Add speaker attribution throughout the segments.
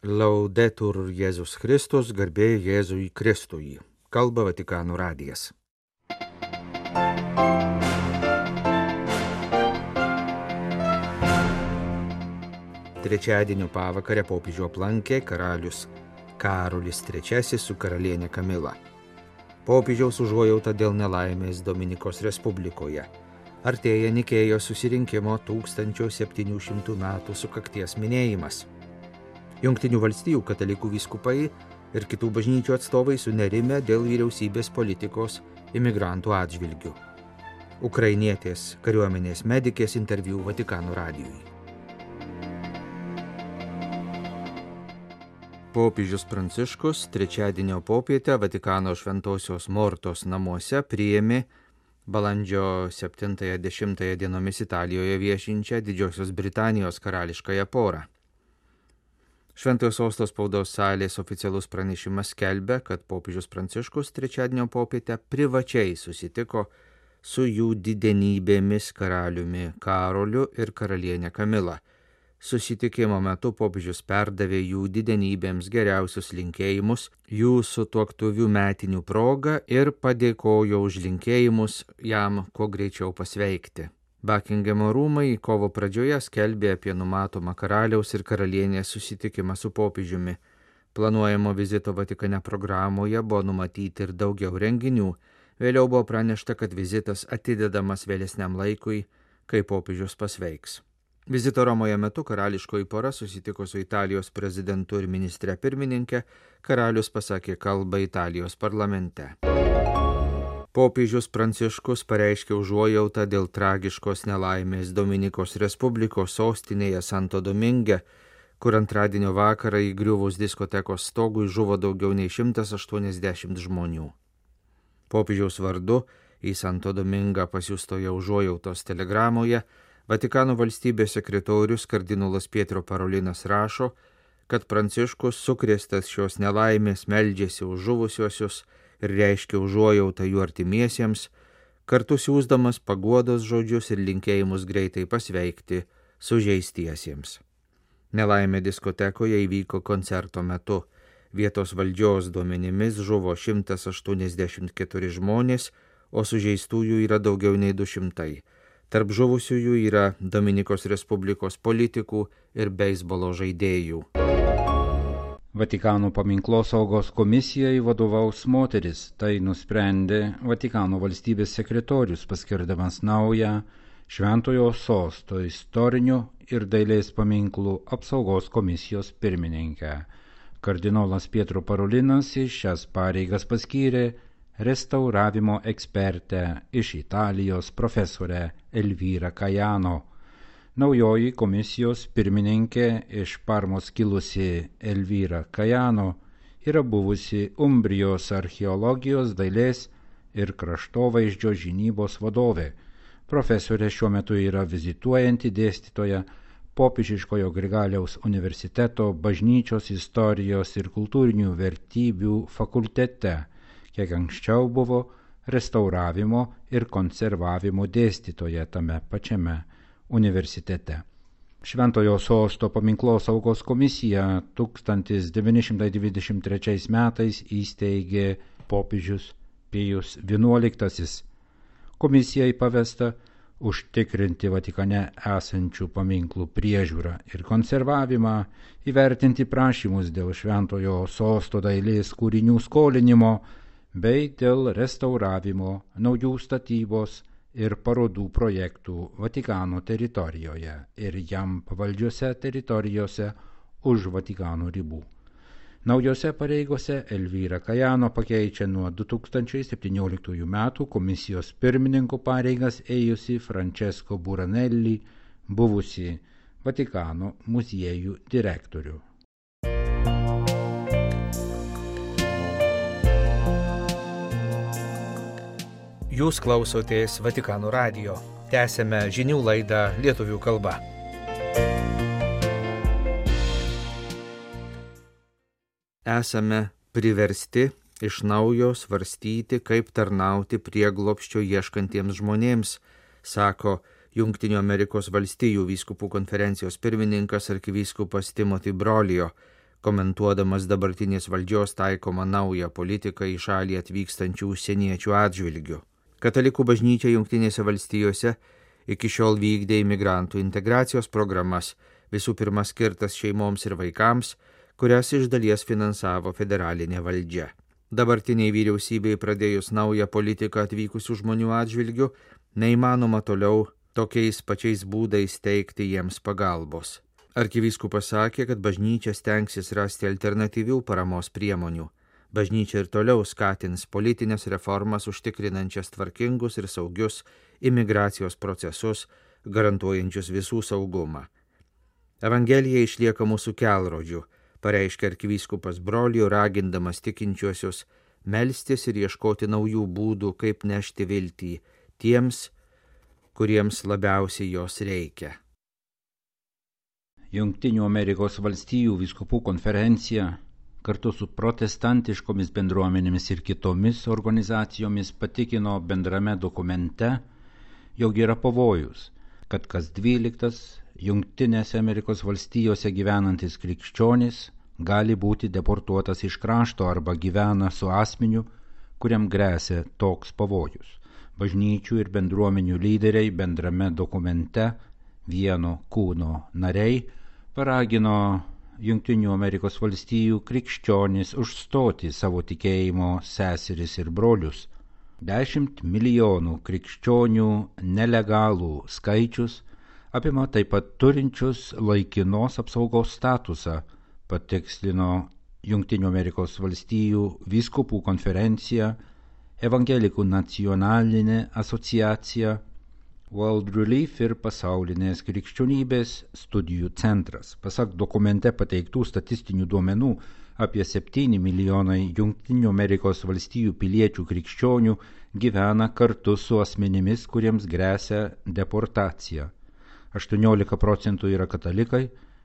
Speaker 1: Laudetur Jėzus Kristus, garbė Jėzui Kristui. Kalba Vatikano radijas. Trečiadienio pavakarę popiežių aplankė karalius Karolis III su karalienė Kamila. Popiežiaus užuojauta dėl nelaimės Dominikos Respublikoje. Artėja Nikėjos susirinkimo 1700 metų sukakties minėjimas. Jungtinių valstijų katalikų vyskupai ir kitų bažnyčių atstovai sunerimę dėl vyriausybės politikos imigrantų atžvilgių. Ukrainietės kariuomenės medikės interviu Vatikano radijui. Popiežius Pranciškus trečiadienio popietę Vatikano Šventosios Mortos namuose priėmė balandžio 7-10 dienomis Italijoje viešinčią Didžiosios Britanijos karališkąją porą. Šventojo sosto spaudos salės oficialus pranešimas skelbia, kad popiežius Pranciškus trečiadienio popietę privačiai susitiko su jų didenybėmis karaliumi Karoliu ir karalienė Kamila. Susitikimo metu popiežius perdavė jų didenybėms geriausius linkėjimus jų sutuoktuvių metinių proga ir padėkojo už linkėjimus jam kuo greičiau pasveikti. Bakingemo rūmai kovo pradžioje skelbė apie numatomą karaliaus ir karalienės susitikimą su popiežiumi. Planuojamo vizito Vatikane programoje buvo numatyti ir daugiau renginių. Vėliau buvo pranešta, kad vizitas atidedamas vėlesniam laikui, kai popiežius pasveiks. Vizito Romoje metu karališkoji pora susitiko su Italijos prezidentu ir ministre pirmininke. Karalius pasakė kalbą Italijos parlamente. Popiežius Pranciškus pareiškė užuojautą dėl tragiškos nelaimės Dominikos Respublikos sostinėje Santo Dominge, kur antradienio vakarą įgriuvus diskotekos stogui žuvo daugiau nei 180 žmonių. Popiežiaus vardu į Santo Domingą pasiųstoje užuojautos telegramoje Vatikano valstybės sekretorius kardinolas Pietro Parolinas rašo, kad Pranciškus sukrėstas šios nelaimės meldžiasi už žuvusiuosius ir reiškia užuojautą jų artimiesiems, kartu siųsdamas paguodos žodžius ir linkėjimus greitai pasveikti sužeistiesiems. Nelaimė diskotekoje įvyko koncerto metu. Vietos valdžios duomenimis žuvo 184 žmonės, o sužeistųjų yra daugiau nei 200. Tarp žuvusiųjų yra Dominikos Respublikos politikų ir beisbolo žaidėjų.
Speaker 2: Vatikano paminklosaugos komisijai vadovaus moteris, tai nusprendė Vatikano valstybės sekretorius, paskirdamas naują Šventojo sosto istorinių ir dailės paminklų apsaugos komisijos pirmininkę. Kardinolas Pietro Parolinas į šias pareigas paskyrė restauravimo ekspertę iš Italijos profesorę Elvyrą Kajano. Naujoji komisijos pirmininkė iš Parmos kilusi Elvyra Kajano yra buvusi Umbrijos archeologijos, dailės ir kraštovaizdžio žinybos vadovė. Profesorė šiuo metu yra vizituojanti dėstytoja Popiežiškojo Grigaliaus universiteto bažnyčios istorijos ir kultūrinių vertybių fakultete, kiek anksčiau buvo restauravimo ir konservavimo dėstytoja tame pačiame universitete. Šventojo sosto paminklosaugos komisija 1923 metais įsteigė popiežius Pijus XI. Komisijai pavesta užtikrinti Vatikane esančių paminklų priežiūrą ir konservavimą, įvertinti prašymus dėl Šventojo sosto dailės kūrinių skolinimo bei dėl restauravimo, naujų statybos ir parodų projektų Vatikano teritorijoje ir jam pavaldžiose teritorijose už Vatikano ribų. Naujose pareigose Elvyra Kajano pakeičia nuo 2017 metų komisijos pirmininko pareigas ėjusi Francesco Buranelli, buvusi Vatikano muziejų direktorių.
Speaker 1: Jūs klausotės Vatikano radijo. Tęsiame žinių laidą lietuvių kalba. Esame priversti iš naujo svarstyti, kaip tarnauti prieglobsčio ieškantiems žmonėms, sako Jungtinių Amerikos valstijų vyskupų konferencijos pirmininkas arkivyskupas Timothy Brolio, komentuodamas dabartinės valdžios taikomą naują politiką į šalį atvykstančių užsieniečių atžvilgių. Katalikų bažnyčia Jungtinėse valstijose iki šiol vykdė imigrantų integracijos programas, visų pirma skirtas šeimoms ir vaikams, kurias iš dalies finansavo federalinė valdžia. Dabartiniai vyriausybei pradėjus naują politiką atvykusių žmonių atžvilgių, neįmanoma toliau tokiais pačiais būdais teikti jiems pagalbos. Arkivyskupas sakė, kad bažnyčia stengsis rasti alternatyvių paramos priemonių. Bažnyčia ir toliau skatins politinės reformas užtikrinančias tvarkingus ir saugius imigracijos procesus, garantuojančius visų saugumą. Evangelija išlieka mūsų kelrodžiu, pareiškia arkivyskupas Brolių, ragindamas tikinčiuosius melstis ir ieškoti naujų būdų, kaip nešti viltį tiems, kuriems labiausiai jos reikia.
Speaker 2: Jungtinių Amerikos valstijų vyskupų konferencija kartu su protestantiškomis bendruomenėmis ir kitomis organizacijomis patikino bendrame dokumente, jog yra pavojus, kad kas 12 Jungtinėse Amerikos valstijose gyvenantis krikščionis gali būti deportuotas iš krašto arba gyvena su asmeniu, kuriam gresia toks pavojus. Bažnyčių ir bendruomenių lyderiai bendrame dokumente Vieno kūno nariai paragino Jungtinių Amerikos valstijų krikščionis užstoti savo tikėjimo seseris ir brolius. 10 milijonų krikščionių nelegalų skaičius apima taip pat turinčius laikinos apsaugos statusą, patikslino Jungtinių Amerikos valstijų vyskupų konferencija, Evangelikų nacionalinė asociacija, World Relief ir pasaulinės krikščionybės studijų centras. Pasak dokumente pateiktų statistinių duomenų, apie 7 milijonai Jungtinių Amerikos valstijų piliečių krikščionių gyvena kartu su asmenimis, kuriems gresia deportacija. 18% yra katalikai,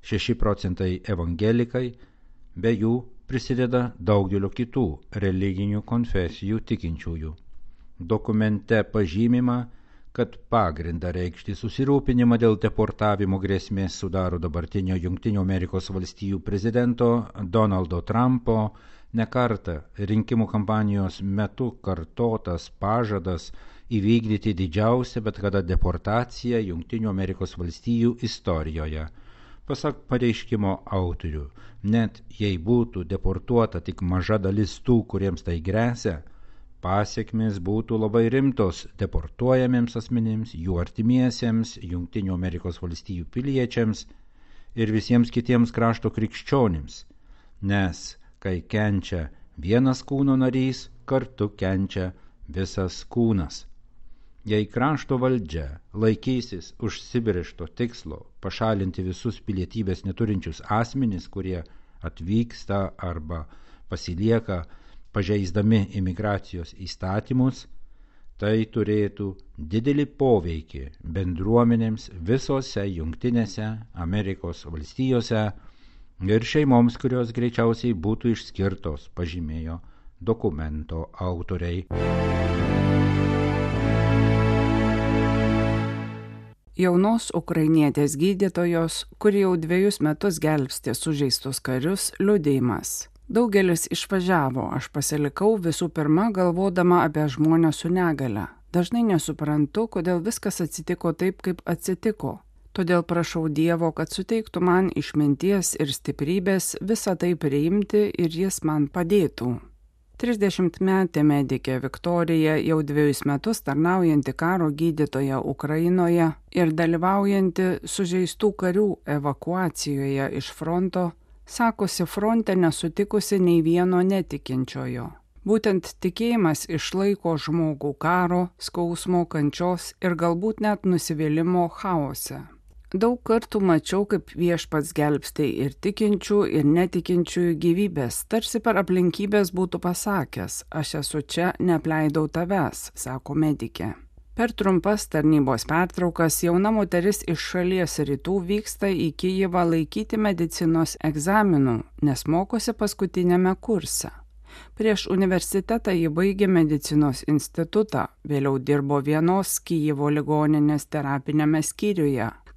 Speaker 2: 6% evangelikai, be jų prisideda daugelio kitų religinių konfesijų tikinčiųjų. Dokumente pažymima, kad pagrindą reikšti susirūpinimą dėl deportavimo grėsmės sudaro dabartinio Jungtinių Amerikos valstijų prezidento Donaldo Trumpo nekartą rinkimų kampanijos metu kartotas pažadas įvykdyti didžiausią bet kada deportaciją Jungtinių Amerikos valstijų istorijoje. Pasak pareiškimo autorių, net jei būtų deportuota tik maža dalis tų, kuriems tai gresia, pasiekmės būtų labai rimtos deportuojamiems asmenims, jų artimiesiems, Jungtinių Amerikos valstijų piliečiams ir visiems kitiems krašto krikščionims, nes kai kenčia vienas kūno narys, kartu kenčia visas kūnas. Jei krašto valdžia laikysis užsibrėžto tikslo pašalinti visus pilietybės neturinčius asmenis, kurie atvyksta arba pasilieka pažeisdami imigracijos įstatymus, tai turėtų didelį poveikį bendruomenėms visose Jungtinėse Amerikos valstijose ir šeimoms, kurios greičiausiai būtų išskirtos, pažymėjo dokumento autoriai.
Speaker 3: Jaunos ukrainietės gydytojos, kuri jau 2 metus gelbstė sužeistus karius, liudijimas. Daugelis išvažiavo, aš pasilikau visų pirma galvodama apie žmonės su negale. Dažnai nesuprantu, kodėl viskas atsitiko taip, kaip atsitiko. Todėl prašau Dievo, kad suteiktų man išminties ir stiprybės visą tai priimti ir jis man padėtų. 30-metė medikė Viktorija, jau 2 metus tarnaujanti karo gydytoja Ukrainoje ir dalyvaujanti sužeistų karių evakuacijoje iš fronto, sakosi fronte nesutikusi nei vieno netikinčiojo. Būtent tikėjimas išlaiko žmogų karo, skausmo, kančios ir galbūt net nusivylimo chaose. Daug kartų mačiau, kaip Viešpats gelbstė ir tikinčių, ir netikinčiųjų gyvybės, tarsi per aplinkybės būtų pasakęs, aš esu čia, neapleidau tavęs, sako medikė. Per trumpas tarnybos pertraukas jauna moteris iš šalies rytų vyksta į Kijevą laikyti medicinos egzaminų, nes mokosi paskutiniame kurse. Prieš universitetą ji baigė medicinos institutą, vėliau dirbo vienos Kijevo ligoninės terapinėme skyriuje.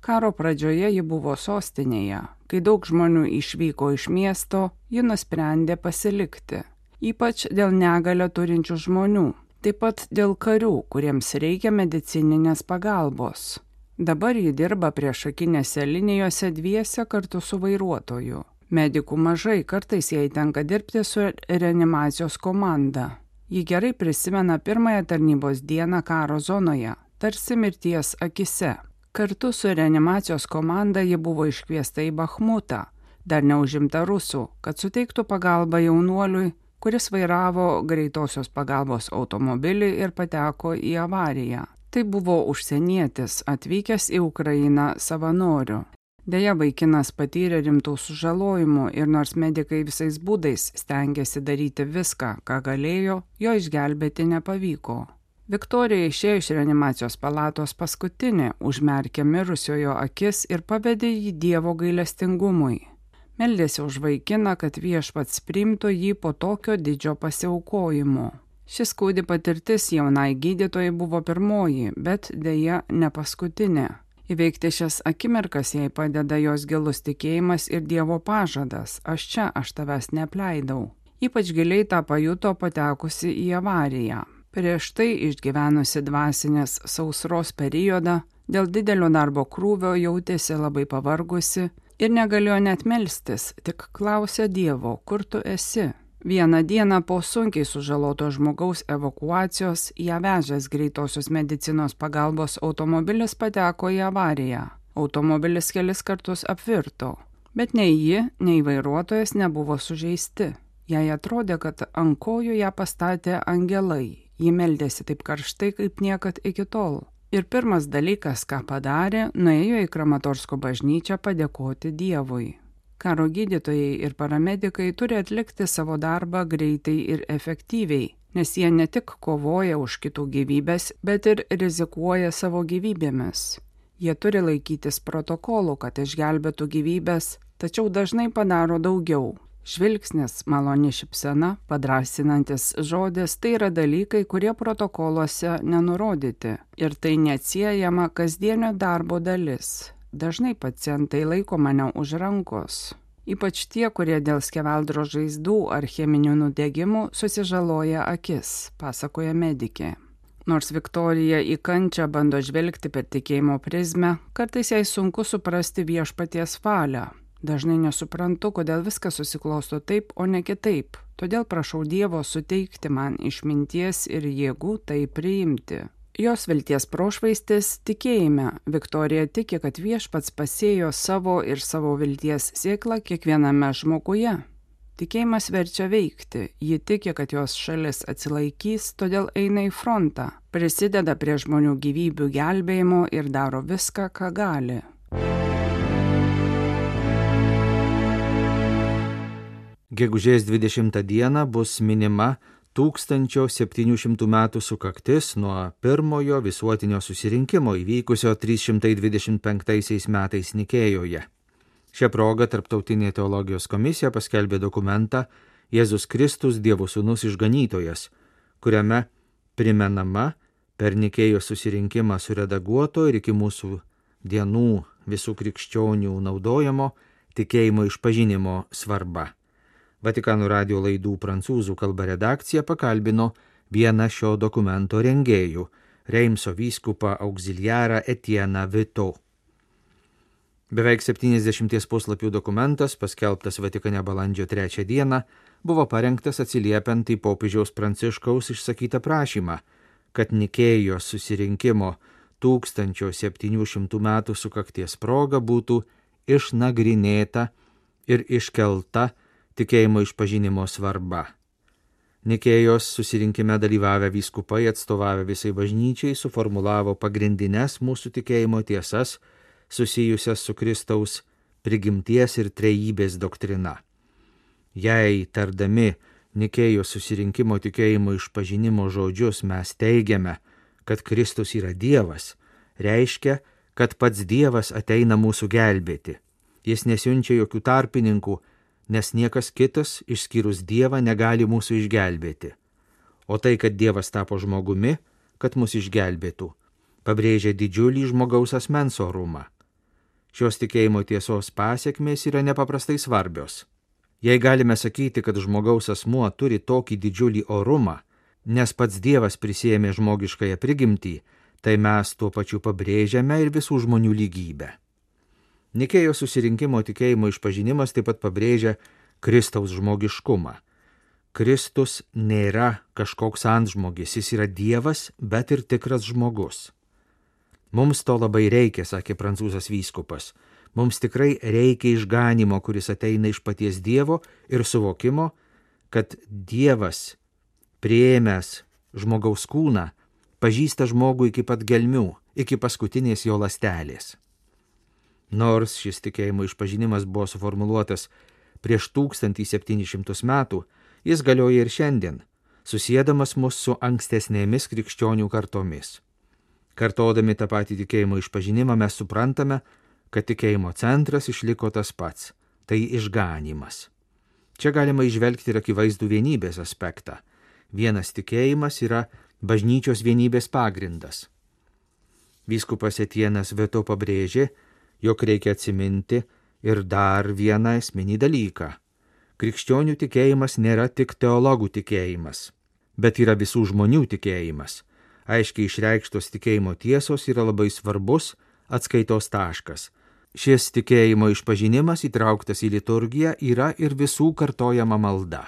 Speaker 3: Karo pradžioje ji buvo sostinėje. Kai daug žmonių išvyko iš miesto, ji nusprendė pasilikti. Ypač dėl negalę turinčių žmonių. Taip pat dėl karių, kuriems reikia medicininės pagalbos. Dabar ji dirba priešakinėse linijose dviese kartu su vairuotoju. Medikų mažai, kartais jai tenka dirbti su reanimacijos komanda. Ji gerai prisimena pirmąją tarnybos dieną karo zonoje, tarsi mirties akise. Kartu su reanimacijos komanda ji buvo iškviesta į Bachmutą, dar neužimta rusų, kad suteiktų pagalbą jaunuoliui, kuris vairavo greitosios pagalbos automobilį ir pateko į avariją. Tai buvo užsienietis, atvykęs į Ukrainą savanoriu. Deja, vaikinas patyrė rimtų sužalojimų ir nors medikai visais būdais stengiasi daryti viską, ką galėjo, jo išgelbėti nepavyko. Viktorija išėjo iš reanimacijos palatos paskutinė, užmerkė mirusiojo akis ir pavedė jį Dievo gailestingumui. Meldėsi už vaikiną, kad viešpats priimtų jį po tokio didžio pasiaukojimo. Šis skaudi patirtis jaunai gydytojai buvo pirmoji, bet deja ne paskutinė. Įveikti šias akimirkas jai padeda jos gilus tikėjimas ir Dievo pažadas – aš tavęs neapleidau. Ypač giliai tą pajuto patekusi į avariją. Prieš tai išgyvenusi dvasinės sausros periodą, dėl didelio darbo krūvio jautėsi labai pavargusi ir negalėjo net melstis, tik klausė Dievo, kur tu esi. Vieną dieną po sunkiai sužaloto žmogaus evakuacijos ją vežęs greitosios medicinos pagalbos automobilis pateko į avariją. Automobilis kelis kartus apvirto, bet nei ji, nei vairuotojas nebuvo sužeisti. Jai atrodė, kad ant kojų ją pastatė angelai. Ji meldėsi taip karštai, kaip niekad iki tol. Ir pirmas dalykas, ką padarė, nuėjo į Kramatorsko bažnyčią padėkoti Dievui. Karo gydytojai ir paramedikai turi atlikti savo darbą greitai ir efektyviai, nes jie ne tik kovoja už kitų gyvybės, bet ir rizikuoja savo gyvybėmis. Jie turi laikytis protokolų, kad išgelbėtų gyvybės, tačiau dažnai padaro daugiau. Žvilgsnis, maloni šypsena, padrąsinantis žodis – tai yra dalykai, kurie protokoluose nenurodyti. Ir tai neatsiejama kasdienio darbo dalis. Dažnai pacientai laiko mane už rankos. Ypač tie, kurie dėl skeveldro žaizdų ar cheminių nudegimų susižaloja akis, pasakoja medikė. Nors Viktorija į kančią bando žvelgti per tikėjimo prizmę, kartais jai sunku suprasti viešpaties valią. Dažnai nesuprantu, kodėl viskas susiklosto taip, o ne kitaip. Todėl prašau Dievo suteikti man išminties ir jėgų tai priimti. Jos vilties prošvaistis tikėjime. Viktorija tiki, kad viešpats pasėjo savo ir savo vilties sėklą kiekviename žmoguje. Tikėjimas verčia veikti. Ji tiki, kad jos šalis atsilaikys, todėl eina į frontą. Prisideda prie žmonių gyvybių gelbėjimo ir daro viską, ką gali.
Speaker 1: Gegužės 20 dieną bus minima 1700 metų sukaktis nuo pirmojo visuotinio susirinkimo įvykusio 325 metais Nikėjoje. Šią progą Tarptautinė teologijos komisija paskelbė dokumentą Jėzus Kristus Dievo Sūnus Išganytojas, kuriame primenama per Nikėjos susirinkimą suredaguoto ir iki mūsų dienų visų krikščionių naudojamo tikėjimo išpažinimo svarba. Vatikano radijo laidų prancūzų kalba redakcija pakalbino vieną šio dokumento rengėjų, Reimso vyskupą auxiliarą Etienne Vito. Beveik 70 puslapių dokumentas, paskelbtas Vatikane balandžio 3 dieną, buvo parengtas atsiliepiant į popiežiaus Pranciškaus išsakytą prašymą, kad Nikėjos susirinkimo 1700 metų sukakties proga būtų išnagrinėta ir iškelta tikėjimo išpažinimo svarba. Nikėjos susirinkime dalyvavę vyskupai atstovavę visai bažnyčiai suformulavo pagrindines mūsų tikėjimo tiesas susijusias su Kristaus prigimties ir trejybės doktrina. Jei tardami Nikėjos susirinkimo tikėjimo išpažinimo žodžius mes teigiame, kad Kristus yra Dievas, reiškia, kad pats Dievas ateina mūsų gelbėti. Jis nesiunčia jokių tarpininkų, nes niekas kitas, išskyrus Dievą, negali mūsų išgelbėti. O tai, kad Dievas tapo žmogumi, kad mus išgelbėtų, pabrėžia didžiulį žmogaus asmens orumą. Šios tikėjimo tiesos pasiekmės yra nepaprastai svarbios. Jei galime sakyti, kad žmogaus asmuo turi tokį didžiulį orumą, nes pats Dievas prisėmė žmogiškąją prigimtį, tai mes tuo pačiu pabrėžiame ir visų žmonių lygybę. Nikėjos susirinkimo tikėjimo išpažinimas taip pat pabrėžia Kristaus žmogiškumą. Kristus nėra kažkoks antžmogis, jis yra Dievas, bet ir tikras žmogus. Mums to labai reikia, sakė prancūzas vyskupas. Mums tikrai reikia išganimo, kuris ateina iš paties Dievo ir suvokimo, kad Dievas, priėmęs žmogaus kūną, pažįsta žmogų iki pat gelmių, iki paskutinės jo ląstelės. Nors šis tikėjimo išpažinimas buvo suformuluotas prieš 1700 metų, jis galioja ir šiandien, susiedamas mus su ankstesnėmis krikščionių kartomis. Kartodami tą patį tikėjimo išpažinimą mes suprantame, kad tikėjimo centras išliko tas pats – tai išganymas. Čia galima įžvelgti ir akivaizdų vienybės aspektą. Vienas tikėjimas yra bažnyčios vienybės pagrindas. Vyskupas Etienas Veto pabrėžė, jog reikia atsiminti ir dar vieną esminį dalyką. Krikščionių tikėjimas nėra tik teologų tikėjimas, bet yra visų žmonių tikėjimas. Aiškiai išreikštos tikėjimo tiesos yra labai svarbus atskaitos taškas. Šis tikėjimo išpažinimas įtrauktas į liturgiją yra ir visų kartojama malda.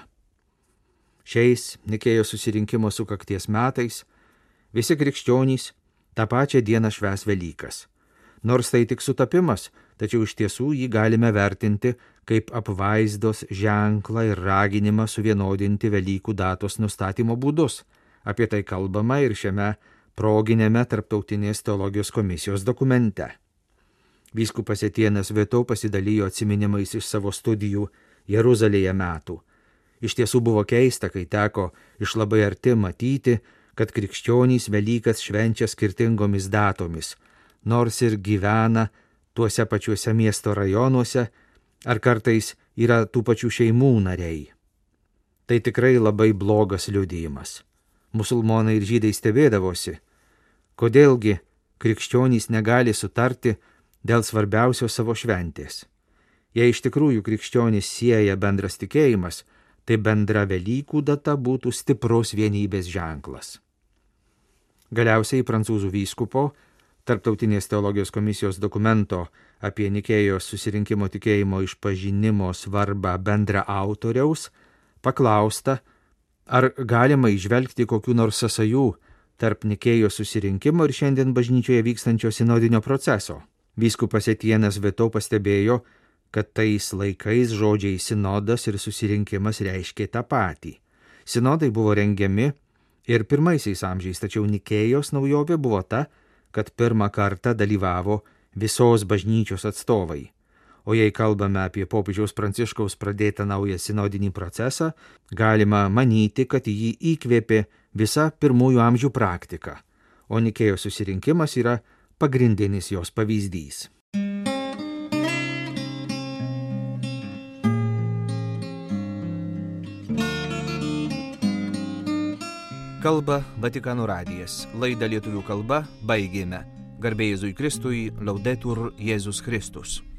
Speaker 1: Šiais Nikėjos susirinkimo sukakties metais visi krikščionys tą pačią dieną švęs Velykas. Nors tai tik sutapimas, tačiau iš tiesų jį galime vertinti kaip apvaizdos ženklą ir raginimą suvienodinti Velykų datos nustatymo būdus. Apie tai kalbama ir šiame proginėme Tarptautinės teologijos komisijos dokumente. Vyskupas Etienas Veto pasidalijo atsiminimais iš savo studijų Jeruzalėje metų. Iš tiesų buvo keista, kai teko iš labai arti matyti, kad krikščionys Velykas švenčia skirtingomis datomis, nors ir gyvena tuose pačiuose miesto rajonuose, ar kartais yra tų pačių šeimų nariai. Tai tikrai labai blogas liudijimas. Musulmonai ir žydai stebėdavosi, kodėlgi krikščionys negali sutarti dėl svarbiausios savo šventės. Jei iš tikrųjų krikščionys sieja bendras tikėjimas, tai bendra Velykų data būtų stiprus vienybės ženklas. Galiausiai prancūzų vyskupo Tarptautinės teologijos komisijos dokumento apie Nikėjos susirinkimo tikėjimo išpažinimo svarbą bendra autoriaus paklausta, ar galima įžvelgti kokių nors sąsajų tarp Nikėjos susirinkimo ir šiandien bažnyčioje vykstančio sinodinio proceso. Vyskupas Etienas Veto pastebėjo, kad tais laikais žodžiai sinodas ir susirinkimas reiškė tą patį. Sinodai buvo rengiami ir pirmaisiais amžiais, tačiau Nikėjos naujovė buvo ta, kad pirmą kartą dalyvavo visos bažnyčios atstovai. O jei kalbame apie popiežiaus Pranciškaus pradėtą naują sinodinį procesą, galima manyti, kad jį įkvėpė visa pirmųjų amžių praktika, o Nikėjos susirinkimas yra pagrindinis jos pavyzdys. Kalba Vatikano radijas. Laidą lietuvių kalba baigėme. Garbė Jėzui Kristui, Laudetur Jėzus Kristus.